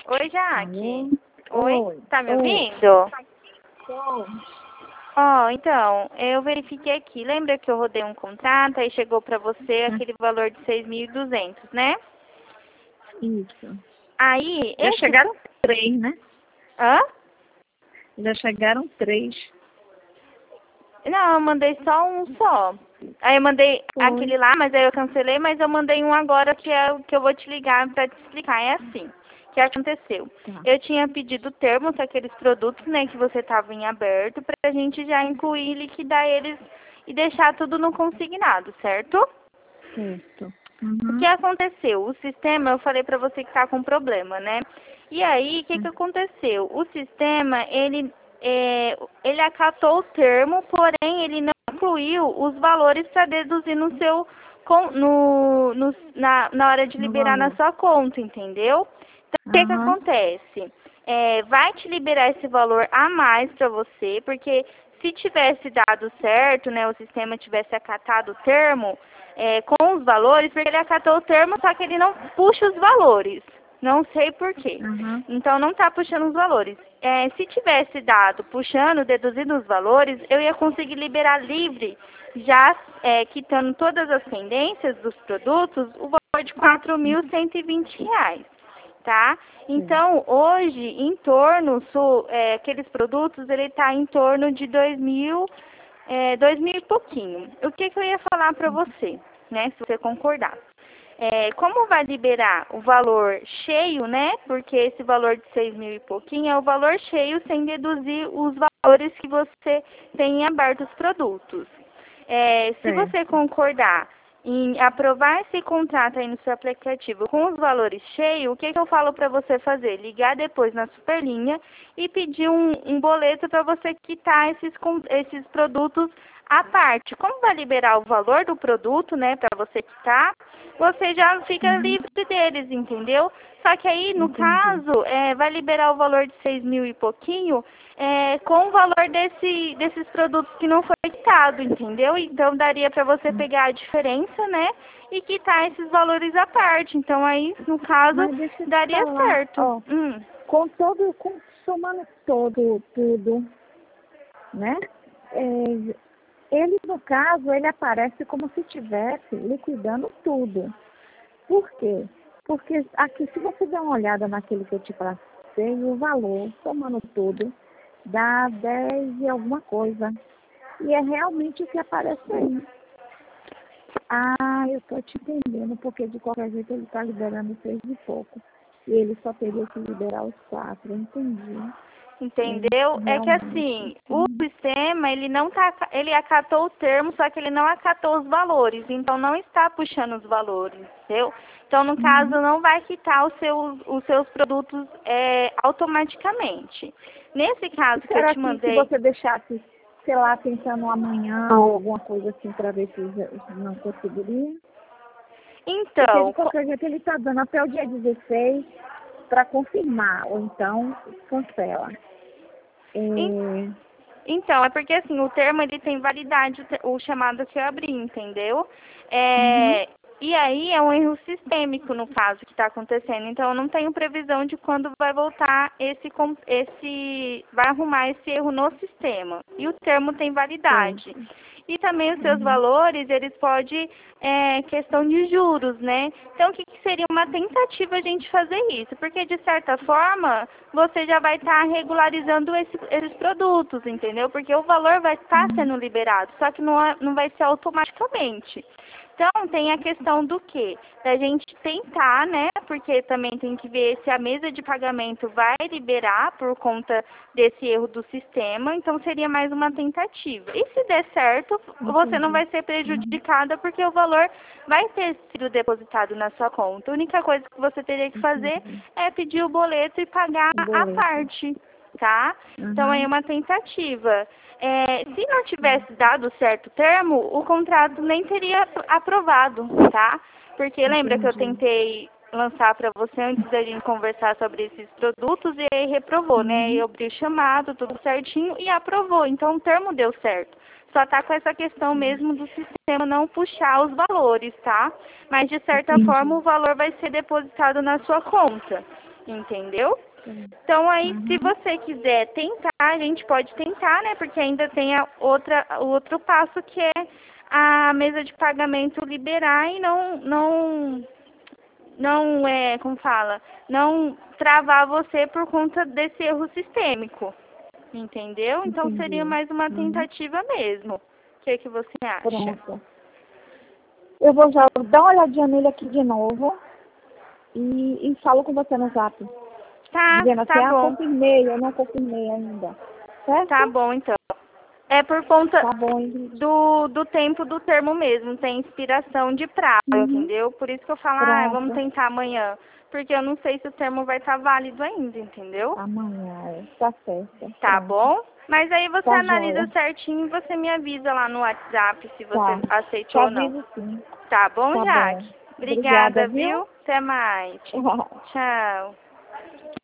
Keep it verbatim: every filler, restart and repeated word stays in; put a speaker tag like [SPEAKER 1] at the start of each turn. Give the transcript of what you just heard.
[SPEAKER 1] Oi,
[SPEAKER 2] Alô?
[SPEAKER 1] Jaque. Oi,
[SPEAKER 2] Oi.
[SPEAKER 1] tá me
[SPEAKER 2] Oi.
[SPEAKER 1] ouvindo?
[SPEAKER 2] Oi.
[SPEAKER 1] Ó, então, eu verifiquei aqui. Lembra que eu rodei um contrato, aí chegou pra você aquele valor de seis mil e duzentos, né?
[SPEAKER 2] Isso.
[SPEAKER 1] Aí,
[SPEAKER 2] Já
[SPEAKER 1] esse...
[SPEAKER 2] chegaram três, né?
[SPEAKER 1] Hã?
[SPEAKER 2] Já chegaram três.
[SPEAKER 1] Não, eu mandei só um só. Aí eu mandei
[SPEAKER 2] Foi.
[SPEAKER 1] aquele lá, mas aí eu cancelei, mas eu mandei um agora que é o que eu vou te ligar pra te explicar. É assim, o que aconteceu?
[SPEAKER 2] Tá.
[SPEAKER 1] Eu tinha pedido termos daqueles produtos, né, que você tava em aberto, pra gente já incluir e liquidar eles e deixar tudo no consignado, certo?
[SPEAKER 2] Certo.
[SPEAKER 1] O que
[SPEAKER 2] Uhum.
[SPEAKER 1] aconteceu? O sistema, eu falei pra você que tá com problema, né? E aí, o que que
[SPEAKER 2] Hum.
[SPEAKER 1] aconteceu? O sistema, ele, é, ele acatou o termo, porém, ele não incluiu os valores para deduzir no seu, con- no, no, na, na hora de
[SPEAKER 2] No
[SPEAKER 1] liberar na
[SPEAKER 2] valor.
[SPEAKER 1] sua conta, entendeu? Então, o que que
[SPEAKER 2] Aham.
[SPEAKER 1] acontece? É, vai te liberar esse valor a mais para você, porque se tivesse dado certo, né, o sistema tivesse acatado o termo, é, com os valores, porque ele acatou o termo, só que ele não puxa os valores. Não sei por quê.
[SPEAKER 2] Aham.
[SPEAKER 1] Então, não está puxando os valores. É, se tivesse dado, puxando, deduzindo os valores, eu ia conseguir liberar livre, já é, quitando todas as pendências dos produtos, o valor de quatro mil cento e vinte reais. Tá?
[SPEAKER 2] Sim.
[SPEAKER 1] Então, hoje, em torno, su, é, aqueles produtos, ele está em torno de dois mil, é, dois mil e pouquinho. O que, que eu ia falar para você, né, se você concordar? É, como vai liberar o valor cheio, né? Porque esse valor de seis mil e pouquinho é o valor cheio sem deduzir os valores que você tem em aberto os produtos. É, se você
[SPEAKER 2] Certo.
[SPEAKER 1] concordar em aprovar esse contrato aí no seu aplicativo com os valores cheios, o que, que eu falo para você fazer? Ligar depois na Superlinha e pedir um, um boleto para você quitar esses, com- esses produtos à parte. Como vai liberar o valor do produto, né, para você quitar, você já fica
[SPEAKER 2] Uhum.
[SPEAKER 1] livre deles, entendeu? Só que aí, no
[SPEAKER 2] Entendi.
[SPEAKER 1] caso, é, vai liberar o valor de seis mil e pouquinho é, com o valor desse, desses produtos que não foi quitado, entendeu? Então, daria para você
[SPEAKER 2] Hum.
[SPEAKER 1] pegar a diferença, né, e quitar esses valores à parte. Então, aí, no caso,
[SPEAKER 2] Mas deixa eu te
[SPEAKER 1] daria
[SPEAKER 2] falar,
[SPEAKER 1] certo.
[SPEAKER 2] ó,
[SPEAKER 1] Hum.
[SPEAKER 2] com todo, com, somando todo, tudo, né? É, ele, no caso, ele aparece como se estivesse liquidando tudo. Por quê? Porque aqui, se você der uma olhada naquele que eu te passei, o valor, somando tudo, dá dez e alguma coisa. E é realmente o que aparece aí. Ah, eu estou te entendendo, porque de qualquer jeito ele está liberando três e pouco. E ele só teria que liberar os quatro, eu entendi.
[SPEAKER 1] Entendeu?
[SPEAKER 2] É,
[SPEAKER 1] É que
[SPEAKER 2] realmente.
[SPEAKER 1] assim, o
[SPEAKER 2] Sim.
[SPEAKER 1] sistema, ele não tá, ele acatou o termo, só que ele não acatou os valores, então não está puxando os valores, entendeu? Então, no caso,
[SPEAKER 2] Uhum.
[SPEAKER 1] não vai quitar os seus, os seus produtos é, automaticamente. Nesse
[SPEAKER 2] E
[SPEAKER 1] caso que eu
[SPEAKER 2] será
[SPEAKER 1] te
[SPEAKER 2] que se
[SPEAKER 1] mandei,
[SPEAKER 2] você deixasse, sei lá, pensando amanhã ou alguma coisa assim para ver se já- não conseguiria? Porque de
[SPEAKER 1] então, co-
[SPEAKER 2] qualquer jeito ele está dando até o dia dezesseis para confirmar, ou então cancela.
[SPEAKER 1] en-
[SPEAKER 2] É,
[SPEAKER 1] então, é porque assim, o termo ele tem validade, o te- o chamado que eu abri, entendeu?
[SPEAKER 2] uhum,
[SPEAKER 1] É, e aí é um erro sistêmico no caso que está acontecendo. Então, eu não tenho previsão de quando vai voltar esse, com- esse, vai arrumar esse erro no sistema. E o termo tem validade.
[SPEAKER 2] certo.
[SPEAKER 1] E também os seus
[SPEAKER 2] Uhum,
[SPEAKER 1] valores, eles podem, é, questão de juros, né? Então, o que, que seria uma tentativa a gente fazer isso? Porque, de certa forma, você já vai estar regularizando esse- esses produtos, entendeu? Porque o valor vai estar
[SPEAKER 2] uhum,
[SPEAKER 1] sendo liberado, só que não, é- não vai ser automaticamente. Então, tem a questão do quê? Da gente tentar, né? Porque também tem que ver se a mesa de pagamento vai liberar por conta desse erro do sistema. Então, seria mais uma tentativa. E se der certo, você não
[SPEAKER 2] entendi.
[SPEAKER 1] vai ser
[SPEAKER 2] Uhum,
[SPEAKER 1] prejudicada porque o valor vai ter sido depositado na sua conta. A única coisa que você teria que fazer
[SPEAKER 2] entendi.
[SPEAKER 1] é pedir o boleto e pagar
[SPEAKER 2] O
[SPEAKER 1] a
[SPEAKER 2] boleto.
[SPEAKER 1] parte, tá? Então, aí é
[SPEAKER 2] Uhum,
[SPEAKER 1] uma tentativa. É, se não tivesse dado certo termo, o contrato nem teria aprovado, tá? Porque lembra que eu
[SPEAKER 2] entendi.
[SPEAKER 1] tentei lançar para você antes da gente conversar sobre esses produtos e aí reprovou, né?
[SPEAKER 2] Uhum,
[SPEAKER 1] Eu abri o chamado, tudo certinho e aprovou. Então o termo deu certo. Só tá com essa questão mesmo do sistema não puxar os valores, tá? Mas de certa forma
[SPEAKER 2] entendi.
[SPEAKER 1] o valor vai ser depositado na sua conta. entendeu?
[SPEAKER 2] Sim.
[SPEAKER 1] Então aí,
[SPEAKER 2] Uhum.
[SPEAKER 1] se você quiser tentar, a gente pode tentar, né? Porque ainda tem a outra, o outro passo que é a mesa de pagamento liberar e não, não, não é, como fala, não travar você por conta desse erro sistêmico, entendeu? Então seria
[SPEAKER 2] Entendi.
[SPEAKER 1] mais uma
[SPEAKER 2] Uhum.
[SPEAKER 1] tentativa mesmo. O que, que você acha?
[SPEAKER 2] Pronto. Eu vou já dar uma olhadinha nele aqui de novo e, e falo com você no zap.
[SPEAKER 1] Tá,
[SPEAKER 2] Dizendo assim,
[SPEAKER 1] tá
[SPEAKER 2] ah,
[SPEAKER 1] bom.
[SPEAKER 2] confirmei, eu não confirmei ainda. Certo?
[SPEAKER 1] Tá bom, então. É por conta
[SPEAKER 2] Tá bom, Ingrid.
[SPEAKER 1] do, do tempo do termo mesmo, tem inspiração de prazo,
[SPEAKER 2] Uhum.
[SPEAKER 1] entendeu? Por isso que eu falo, ah, vamos
[SPEAKER 2] Pronto.
[SPEAKER 1] tentar amanhã. Porque eu não sei se o termo vai estar válido ainda, entendeu?
[SPEAKER 2] Amanhã, é. Tá certo.
[SPEAKER 1] Tá
[SPEAKER 2] Pronto.
[SPEAKER 1] bom? Mas aí você
[SPEAKER 2] Tá
[SPEAKER 1] analisa
[SPEAKER 2] joia.
[SPEAKER 1] certinho e você me avisa lá no WhatsApp se você
[SPEAKER 2] Tá. Te
[SPEAKER 1] aceitou ou não.
[SPEAKER 2] aviso sim.
[SPEAKER 1] Tá bom,
[SPEAKER 2] Tá bom.
[SPEAKER 1] Jaque?
[SPEAKER 2] Obrigada,
[SPEAKER 1] Obrigada,
[SPEAKER 2] viu?
[SPEAKER 1] viu? Até mais.
[SPEAKER 2] Tchau.
[SPEAKER 1] Tchau.